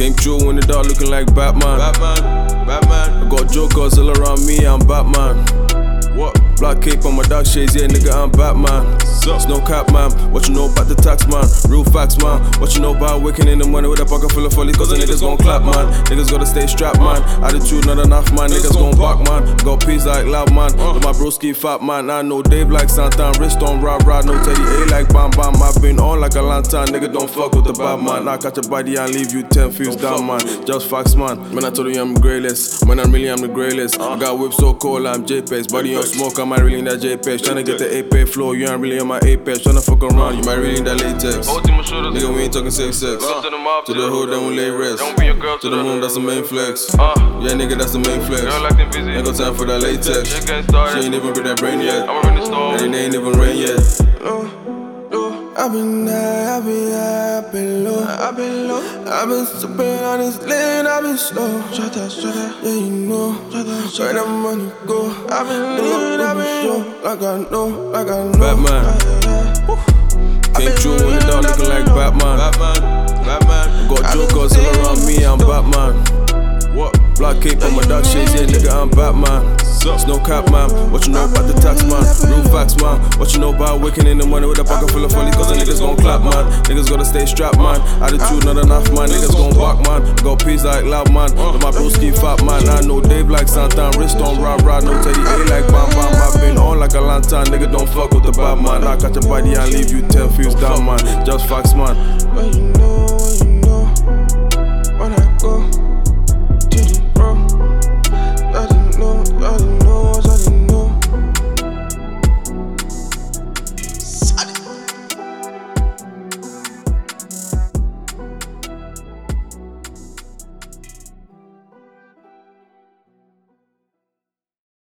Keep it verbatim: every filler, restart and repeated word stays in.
Came true in the dark looking like Batman. Batman, Batman. I got jokers all around me, I'm Batman. What? Black cape on my dark shades, yeah nigga I'm Batman. It's no cap man, what you know about the tax man? Real facts man, what you know about waking in the morning with a pocket full of folly? Cause the niggas gon' clap man, niggas gotta stay strapped man. Attitude not enough man, niggas gon' back man. Got peas like loud man, with my broski fat man. I know Dave like Santan, wrist on rah rah. No Teddy A like Bam Bam. I've been on like a lantern, nigga don't fuck with the bad man. Now catch a body and leave you ten feet down man. Just facts man, man I told you I'm greatest, man I really am the greatest. I got whip so cold I'm J-Pex, body on smoke I'm really in that J-Pex. Tryna get the A-P flow, you ain't really on my Apex. Tryna fuck around, you might really need that latex. Nigga we ain't talking safe sex. To the hood then we lay rest. To the moon that's the main flex. Yeah nigga that's the main flex. Ain't got time for that latex. She ain't even with that brain yet. And it ain't even rain yet. I've been high, I've been high, I've been low, I've been low. I've been sipping on this lane, I've been slow. Shut that, shut that, yeah you know. Shut that, shut that money go. I've been living, I've been low, like I know, like I know. Batman. Came true in the dark looking like Batman. Batman, Batman. Got jokers all around me, I'm Batman. What? Black cape on my dark shades, yeah nigga I'm Batman. It's no cap man, what you know about the tax man? Real facts man, what you know about waking in the morning with a pocket full of folly? Cause the niggas gon' clap man, niggas gotta stay strapped man. Attitude not enough man, niggas gon' back man. Got peas like loud man, with my broski fat man. I know Dave like Santan, wrist on rah rah. No Teddy A like Bam Bam. I've been on like a lantern, nigga don't fuck with the bad man. Now catch a body and leave you ten feet down man. Just facts man. But you know